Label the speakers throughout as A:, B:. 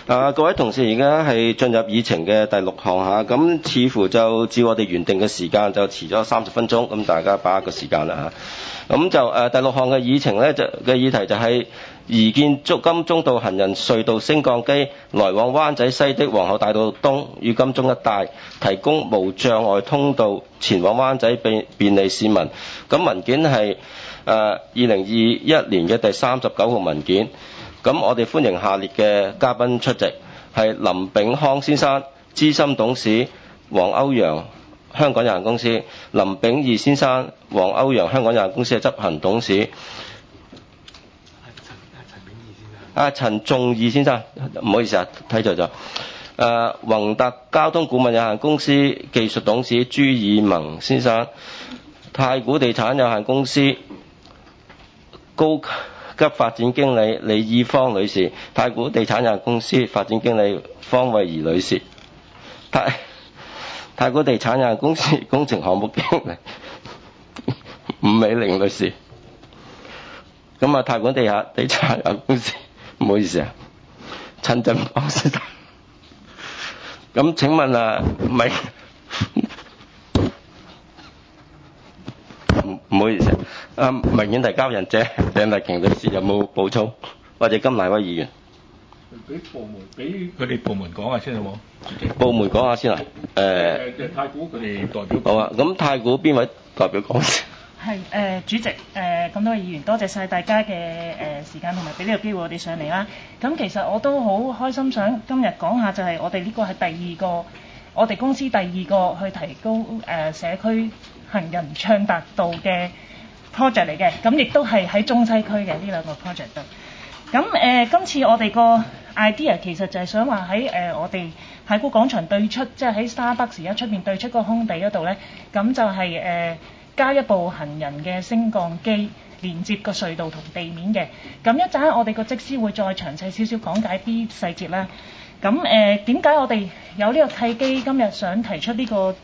A: 各位同事，而家係進入議程嘅第6項嚇，咁似乎就照我哋原定嘅時間就遲咗30分鐘，咁大家把握個時間啦嚇。咁就第6項嘅議程咧，嘅議題就係擬建金鐘道行人隧道升降機來往灣仔西的皇后大道東與金鐘一帶，提供無障礙通道前往灣仔便利市民。咁文件係2021年嘅第39號文件。咁我哋歡迎下列嘅嘉賓出席，係林炳康先生，資深董事，黃歐陽香港有限公司；林炳義先生，黃歐陽香港有限公司嘅執行董事。陳仲義先生，唔好意思啊，睇錯咗。宏達交通顧問有限公司技術董事朱以萌先生，太古地產有限公司高級發展經理李以芳女士，太古地產有限公司發展經理方慧儀女士，太古地產有限公司工程項目經理吳美玲女士。咁啊，太古地產有限公司，唔好意思啊，陳振邦先生。咁請問唔好意思，文件提交人者鄭麗瓊女士有冇補充，或者甘乃威議員？
B: 俾佢哋部門講下先好冇？
A: 部門講下先啦。
B: 太古佢哋代表。
A: 好啊，咁太古邊位代表講先？
C: 係主席，咁多位議員，多謝晒大家嘅時間同埋俾呢個機會我哋上嚟啦。咁其實我都好開心，想今日講下就係我哋呢個係第二個，我哋公司第二個去提高社區行人暢達度嘅 project 嚟嘅。咁亦都係喺中西區嘅呢兩個 project 度。咁今次我哋個 idea 其實就係想話喺我哋太古廣場對出，即係喺 Starbucks 而家出面對出個空地嗰度咧，咁就係加一部行人嘅升降機連接個隧道同地面嘅。咁一陣我哋個則師會再詳細少少講解啲細節啦。咁點解我哋有呢個契機今日想提出呢個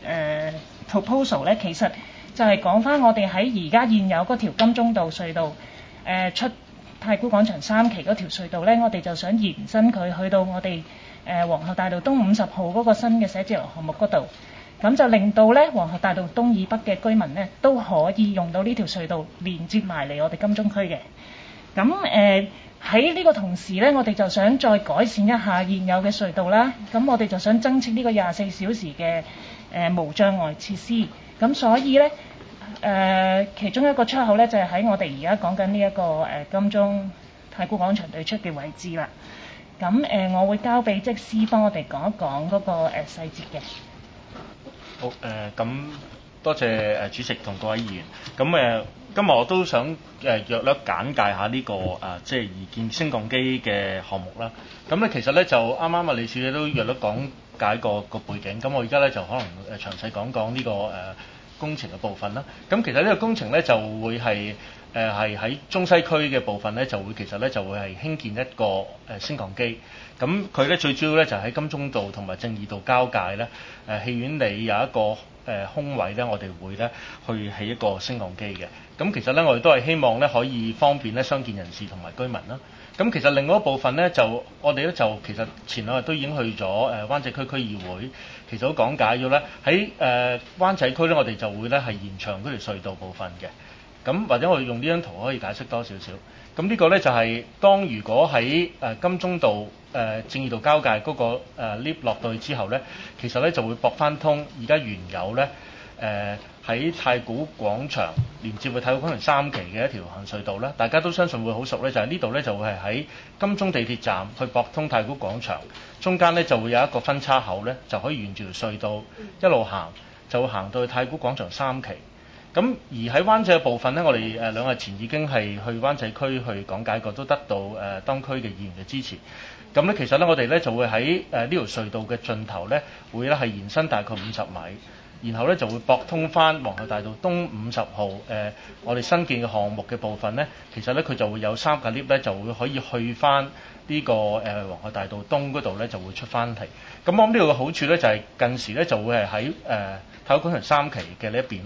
C: proposal 咧？其實就係講翻我哋喺而家現有嗰條金鐘道隧道出太古廣場3期嗰條隧道咧，我哋就想延伸佢去到我哋皇后大道東50號嗰個新嘅寫字樓項目嗰度。咁就令到咧皇后大道東以北嘅居民咧都可以用到呢條隧道連接埋嚟我哋金鐘區嘅。咁喺呢個同時咧，我哋就想再改善一下現有嘅隧道啦。咁我哋就想增設呢個24小時嘅無障礙設施。咁所以咧其中一個出口咧就係喺我哋而家講緊呢一個金鐘太古廣場對出嘅位置啦。咁我會交俾則師幫我哋講一講嗰個細節嘅。
D: 好，咁多謝主席同各位議員。咁今日我都想約略簡介下呢個即係擬建升降機嘅項目啦。咁咧其實咧就啱啱李小姐都約略講解個背景。咁我而家咧就可能詳細講講呢個工程嘅部分啦。咁其實呢個工程咧就會係喺中西區嘅部分咧其實咧就會係興建一個升降機。咁佢咧最主要咧就喺金鐘道同埋正義道交界咧，戲院里有一個空位咧，我哋會咧去起一個升降機嘅。咁其實咧我哋都係希望咧可以方便咧傷健人士同埋居民啦。咁其實另外一部分咧我哋咧就其實前兩日都已經去咗灣仔區區議會，其實都講解咗咧喺灣仔區咧我哋就會咧係延長嗰條隧道部分嘅。咁或者我哋用呢張圖可以解釋多少少。咁呢個咧就係當如果喺金鐘道正義道交界嗰個lift 落到去之後咧，其實咧就會駁翻通而家原有咧喺太古廣場連接去太古廣場3期嘅一條行隧道啦。大家都相信會好熟咧，就係呢度咧就會係喺金鐘地鐵站去駁通太古廣場，中間咧就會有一個分叉口咧，就可以沿住條隧道一路行，就會行到去太古廣場3期。咁而喺灣仔嘅部分咧，我哋2日前已經係去灣仔區去講解過，都得到當區嘅議員嘅支持。咁咧其實咧我哋咧就會喺呢條隧道嘅盡頭咧，會咧係延伸大概50米，然後咧就會駁通翻皇后大道東50號我哋新建嘅項目嘅部分咧，其實咧佢就會有3架 lift 咧，就會可以去翻呢個皇后大道東嗰度咧，就會出翻嚟。咁我諗呢個嘅好處咧就係近時咧就會係喺太古廣場3期嘅呢一邊啦。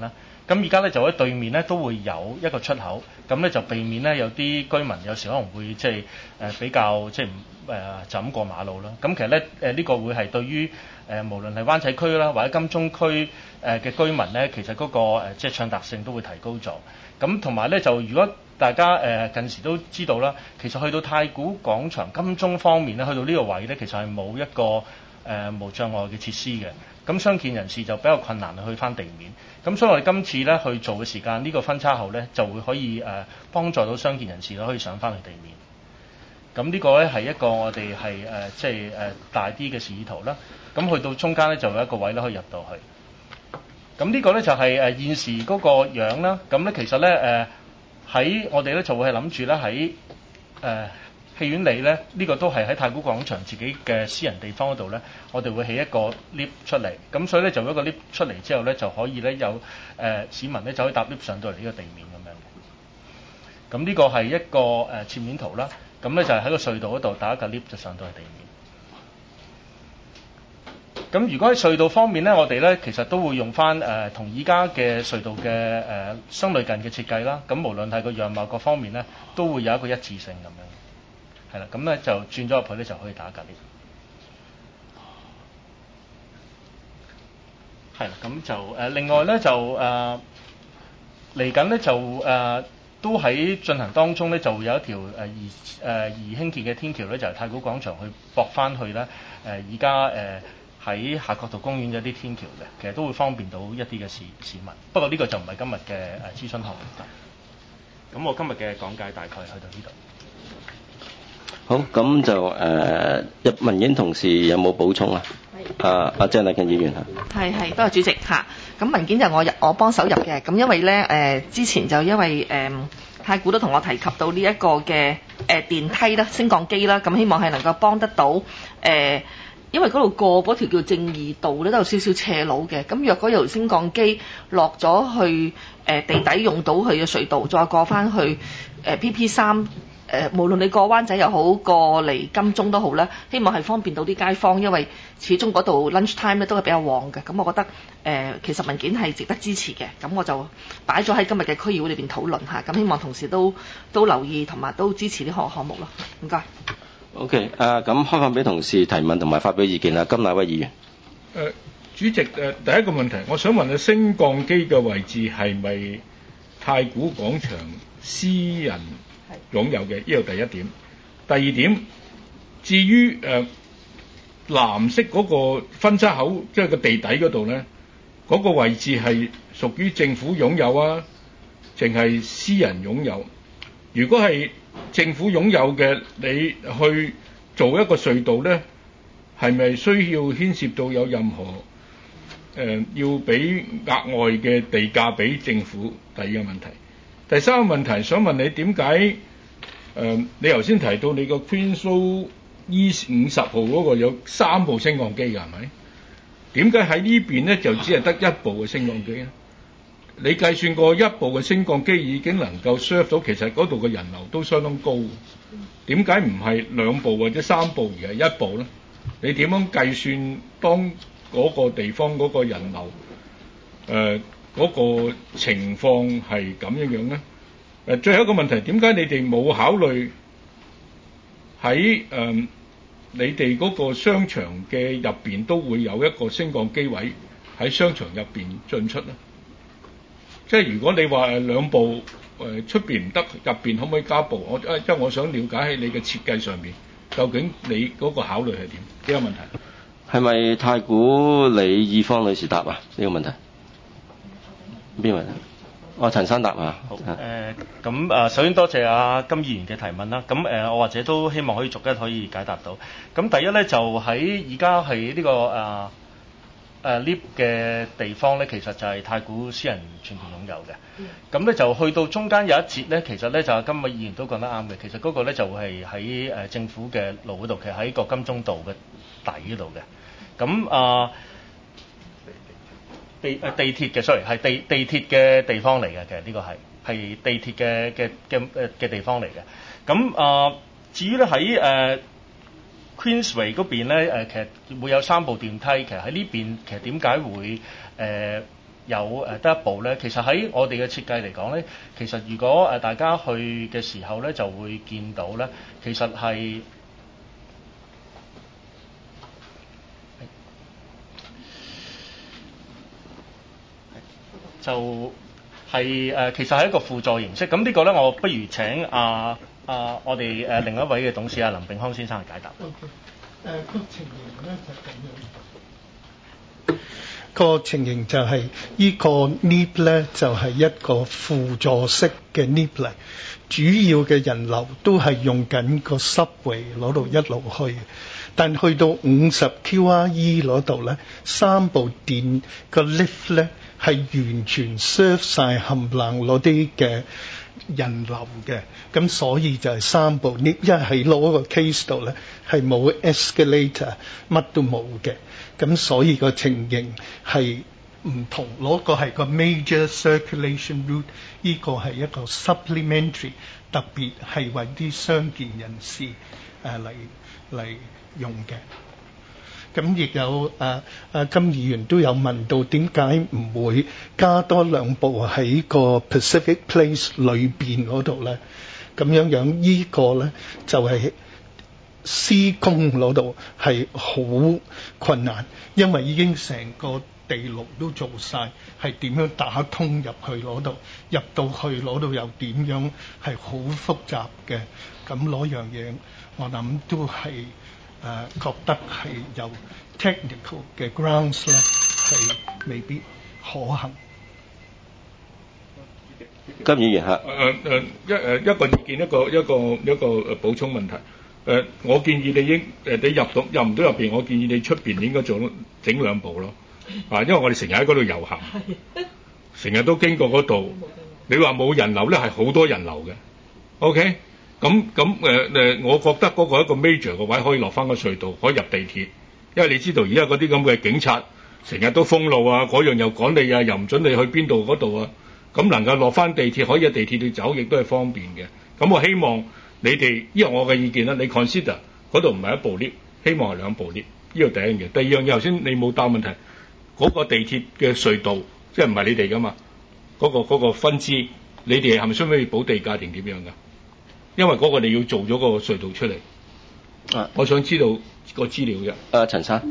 D: 咁而家咧就喺對面咧都會有一個出口，咁咧就避免咧有啲居民有時可能會即係比較即係就咁過馬路啦。咁其實咧呢個會係對於無論係灣仔區啦或者金鐘區嘅居民咧，其實嗰個即係暢達性都會提高咗。咁同埋咧就如果大家近時都知道啦，其實去到太古廣場金鐘方面咧，去到呢個位咧，其實係冇一個無障礙嘅設施嘅。咁傷健人士就比較困難去翻地面。咁所以我哋今次咧去做嘅時間，呢個分叉後咧就會可以幫助到傷健人士可以上翻去地面。咁呢個咧係一個我哋係即係大啲嘅示意圖啦。咁去到中間咧就有一個位咧可以入到去。咁呢個咧就係現時嗰個樣啦。咁咧其實咧喺我哋咧就會係諗住咧喺戲院里咧，呢個都係喺太古廣場自己嘅私人地方嗰度咧，我哋會起一個 lift 出嚟，咁所以咧就一個 lift 出嚟之後咧，就可以咧有市民咧就可以搭 lift 上到嚟呢個地面咁樣嘅。咁呢個係一個切面圖啦，咁咧就係喺個隧道嗰度打一個 lift 就上到去地面。咁如果喺隧道方面咧，我哋咧其實都會用翻同而家嘅隧道嘅相類近嘅設計啦。咁無論係個樣貌各方面咧，都會有一個一致性咁樣。係啦，咁咧就轉咗入去咧就可以打隔離。係啦，咁就另外咧就嚟緊咧就都喺進行當中咧，就會有一條宜興建嘅天橋咧，就係太古廣場去駁翻去咧而家喺夏慤道公園有啲天橋嘅，其實都會方便到一啲嘅市民。不過呢個就唔係今日嘅諮詢項目。咁我今日嘅講解大概去到呢度。
A: 好，咁就民建同事有冇補充啊？阿鄭麗瓊議員
E: 係，多謝主席嚇。咁文件就我幫手入嘅，咁因為咧之前就因為太古都同我提及到呢一個嘅電梯啦、升降機啦，咁希望係能夠幫得到因為嗰度過嗰條叫正義道咧都有少少斜路嘅，咁若果由升降機落咗去地底用到佢嘅隧道，再過翻去PP3。無論你過灣仔又好，過嚟金鐘都好啦，希望係方便到啲街坊，因為始終嗰度 lunch time 咧都係比較旺嘅。咁我覺得其實文件係值得支持嘅，咁我就擺咗喺今日嘅區議會裏邊討論下，咁希望同事都留意同埋都支持呢項目咯。唔該。
A: OK， 咁開放俾同事提問同埋發表意見啦。金乃威議員。
B: 主席第一個問題，我想問下升降機嘅位置係咪太古廣場私人擁有嘅？呢個第一點。第二點，至於藍色嗰個分叉口，即係個地底嗰度咧，嗰個位置係屬於政府擁有啊，淨係私人擁有？如果係政府擁有嘅，你去做一個隧道咧，係咪需要牽涉到有任何要俾額外嘅地價俾政府？第二個問題。第三個問題，想問你點解你頭先提到你個 Queen's Road East 50號嗰個有3部升降機㗎，係咪？點解喺呢邊咧就只係得1部嘅升降機咧？你計算過1部嘅升降機已經能夠 serve 到，其實嗰度嘅人流都相當高。點解唔係2部或者3部而係1部咧？你點樣計算當嗰個地方嗰個人流嗰個情況係咁樣咧？最後一個問題，點解你哋冇考慮喺你哋嗰個商場嘅入邊都會有一個升降機位喺商場入邊進出咧？即係如果你話2部出邊唔得，入邊可唔可以加部？即係我想了解喺你嘅設計上面，究竟你嗰個考慮係點？呢個問題
A: 係咪太古里義芳女士答啊？呢個問題邊位？陳生答啊。
D: 好咁首先多謝阿金議員嘅提問啦。咁我或者都希望可以逐一可以解答到。咁第一咧就喺而家係呢個lift 嘅地方咧，其實就係太古私人全權擁有嘅。咁咧就去到中間有一節咧，其實咧就今位議員都講得啱嘅。其實嗰個咧就係喺政府嘅路嗰度，其實喺個金鐘道嘅底嗰度嘅。咁地鐵嘅 sorry 係地鐵嘅地方嚟嘅，其實呢個係地鐵嘅地方嚟嘅。咁至於咧喺Queensway 嗰邊咧，其實會有3部電梯。其實喺呢邊其實點解會有得一步咧，其實喺我哋嘅設計嚟講咧，其實如果大家去嘅時候咧，就會見到咧，其實係就係其實係一個輔助形式。咁呢個咧，我不如請我哋另一位嘅董事林炳康先生去解答。
F: 個情形咧就咁樣。個情形就係呢個 lift 咧就係一個輔助式嘅 lift 嚟，主要嘅人流都係用緊個 subway 攞度一路去，但去到50 QRE 嗰度咧，3部電個 lift 咧係完全 serve 晒冚唪唥嗰啲嘅人流嘅，咁所以就係3部 lift，因為喺攞個 case 度咧係冇 escalator， 乜都冇嘅。咁所以個情形係唔同，嗰個係個 major circulation route， 呢個係一個 supplementary， 特別係為啲傷健人士嚟用嘅。咁亦有金議員都有問到點解唔會加多2部喺個 Pacific Place 裏邊嗰度咧？咁樣呢個咧就係施工嗰度係好困難，因為已經成個地牢都做晒，係點樣打通入去嗰度，入到去嗰度又點樣係好複雜嘅。咁嗰樣嘢我諗都係覺得係有 technical 嘅 grounds 咧係未必可行。
A: 金議員嚇。
B: 一個意見，一個補充問題。我建議你你入唔到入邊，我建議你出邊應該整2部咯。因為我哋成日喺嗰度遊行，成日都經過嗰度。你話冇人流咧，係好多人流嘅。OK，咁我覺得嗰個一個 major 嘅位可以落翻個隧道，可以入地鐵。因為你知道而家嗰啲咁嘅警察成日都封路啊，嗰樣又趕你啊，又唔准你去邊度嗰度啊。咁能夠落翻地鐵，可以喺地鐵度走，亦都係方便嘅。咁我希望你哋，因為我嘅意見啦，你 consider 嗰度唔係1部 lift， 希望係2部 lift。呢個第一樣嘢。第二樣嘢，頭先你冇答問題，嗰個地鐵嘅隧道，即係唔係你哋噶嘛？嗰個分支，你哋係咪需唔需要補地價定點樣㗎？因為嗰個你要做咗個隧道出嚟。我想知道個資料啫。
A: 陳生。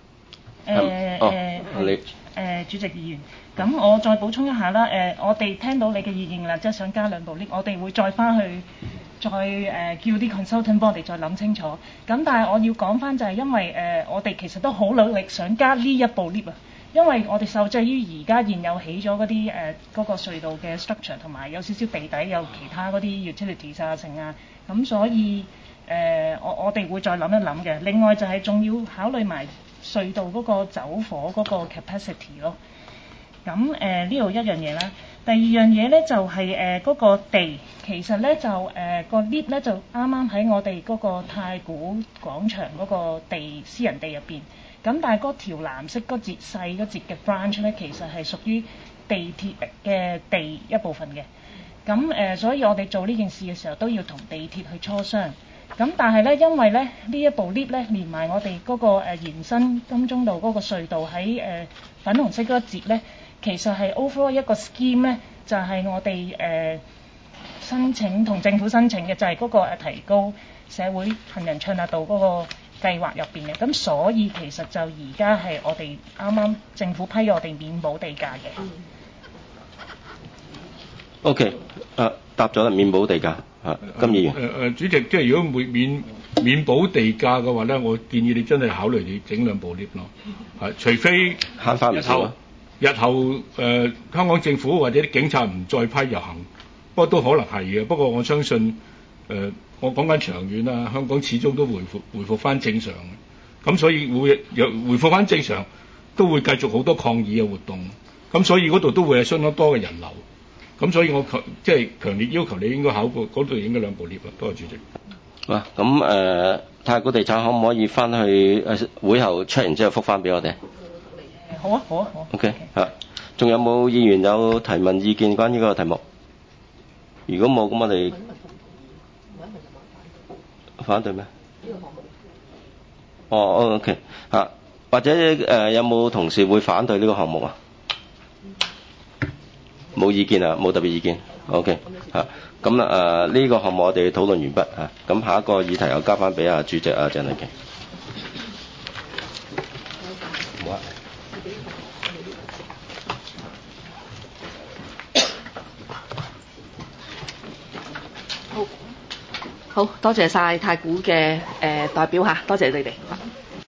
A: 你。
C: 主席議員，咁我再補充一下啦。我哋聽到你嘅意見啦，即係想加2部 lift， 我哋會再翻去叫啲 consultant 幫我哋再諗清楚。咁但係我要講翻就係因為我哋其實都好努力想加呢1部 lift 啊，因為我哋受制於而家現有起咗嗰啲嗰個隧道嘅 structure， 同埋有少少地底有其他嗰啲 utilities 啊剩啊，咁所以我哋會再諗一諗嘅。另外就係仲要考慮埋隧道嗰個走火嗰個 capacity 咯。咁呢度一樣嘢啦。第二樣嘢咧就係嗰個地，其實咧就個 lift 咧就啱啱喺我哋嗰個太古廣場嗰個私人地入邊。咁但係嗰條藍色嗰節細嗰節嘅 branch 咧，其實係屬於地鐵嘅地一部分嘅。咁所以我哋做呢件事嘅時候都要同地鐵去磋商。咁但係咧，因為咧呢1部 lift 咧連埋我哋嗰個延伸金鐘道嗰個隧道喺粉紅色嗰一節咧，其實係 overall 一個 scheme 咧，就係我哋申請同政府申請嘅，就係嗰個提高社會行人暢達度嗰個計劃入邊嘅。咁所以其實就而家係我哋啱啱政府批我哋免補地價嘅。
A: OK， 答咗啦，免補地價。金議員。
B: 主席，即係如果免補地價嘅話咧，我建議你真係考慮你整2部 lift 咯。除非
A: 慳翻唔少。
B: 日後香港政府或者啲警察唔再批遊行，不過都可能係嘅。不過我相信我講緊長遠啦，香港始終都回復翻正常嘅。咁所以回復翻正常，都會繼續好多抗議嘅活動。咁所以嗰度都會係相當多嘅人流。咁所以我即係強烈要求你應該考過嗰度應該2部 lift 啦。多謝主席。
A: 咁太古地產可唔可以翻去會後出完之後覆翻俾我哋？
C: 好啊。
A: OK 仲有冇議員有提問意見關於呢個題目？如果冇，咁我哋反對咩？OK 或者有冇同事會反對呢個項目啊？ 冇意見啊，冇特別意見。OK 嚇，咁啦呢個項目我哋討論完畢嚇，咁下一個議題又交翻俾主席鄭麗瓊。好啊。
E: 好多謝晒太古嘅代表嚇，多謝你哋。